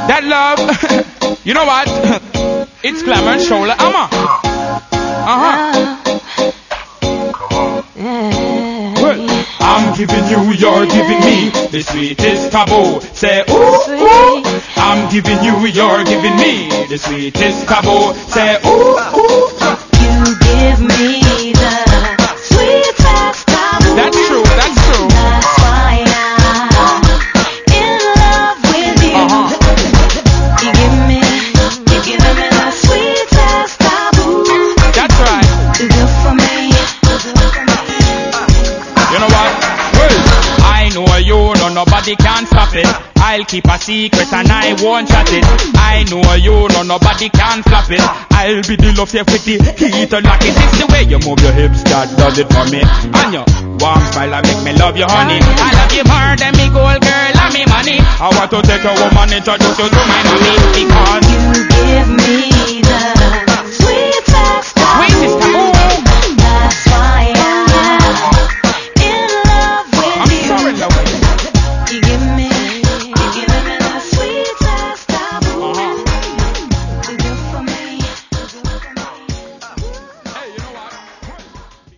That love, you know what? It's Glamour and Shoulder Hammer. Well, I'm giving you, you're giving me the sweetest taboo. Say ooh, ooh. I'm giving you, you're giving me the sweetest taboo. Say ooh, ooh. You give me the sweetest taboo. That's true, that's true. That's why I'm in love with you. You give me the sweetest taboo. That's right. Too good for me. You know what? Well, I know you, no nobody can stop it. I'll keep a secret and I won't chat it. I know you, no nobody can flop it. I'll be the love safe with the heat and lock it. It's the way you move your hips that does it for me. And your warm smile that make me love you, honey. I love you more than me gold girl and me money. I want to take a woman, introduce you to my mommy. Because you give me